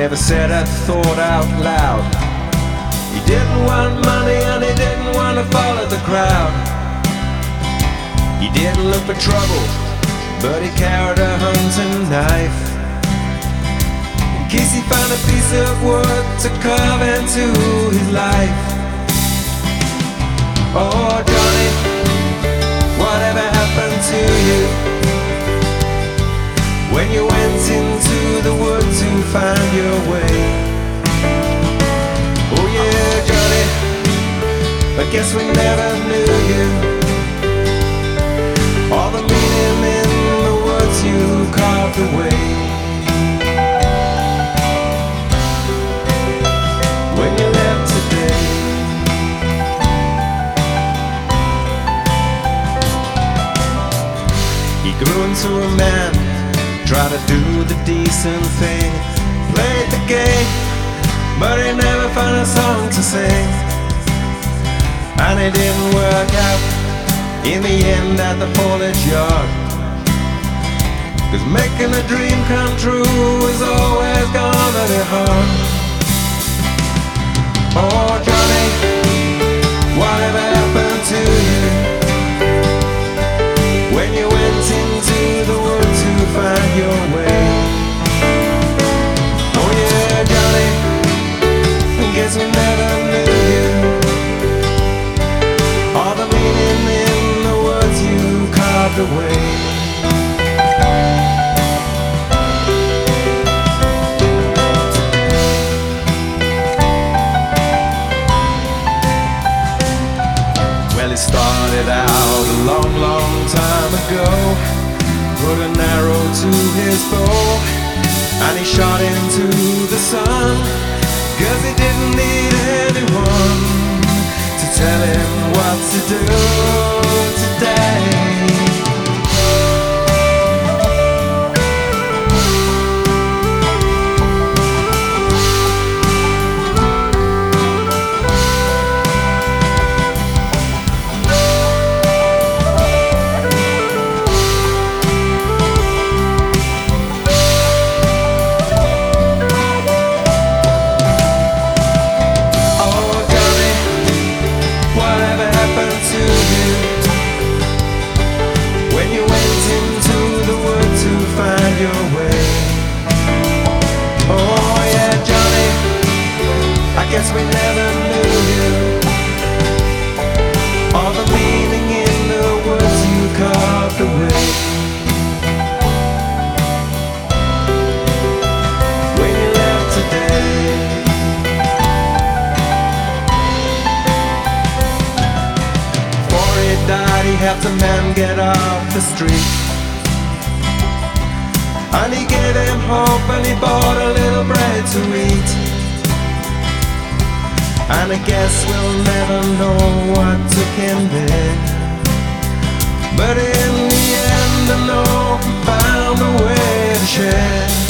never said a thought out loud. He didn't want money and he didn't want to follow the crowd. He didn't look for trouble, but he carried a hunting knife in case he found a piece of wood to carve into his life. Oh Johnny, whatever happened to you when you went into the woods to find your way? Oh yeah, Johnny, I guess we never knew you. All the meaning in the words you carved away. When you left today, he grew into a man, tried to do the decent thing, played the game, but he never found a song to sing. And it didn't work out in the end at the foliage yard, 'cause making a dream come true is always gonna be hard. Oh Johnny, whatever happened to you when you went into the woods to find your way? Oh yeah, Johnny, I guess we never knew you. All the meaning in the words you carved away. Well, it started out a long, long time ago. Put an arrow to his bow and he shot into the sun, 'cause he didn't need anyone to tell him what to do today. Guess we never knew you. All the meaning in the words you carved away. When you left today, before he died he helped a man get off the street, and he gave him hope and he bought a little bread to eat. And I guess we'll never know what took him there, but in the end I know he found a way to share.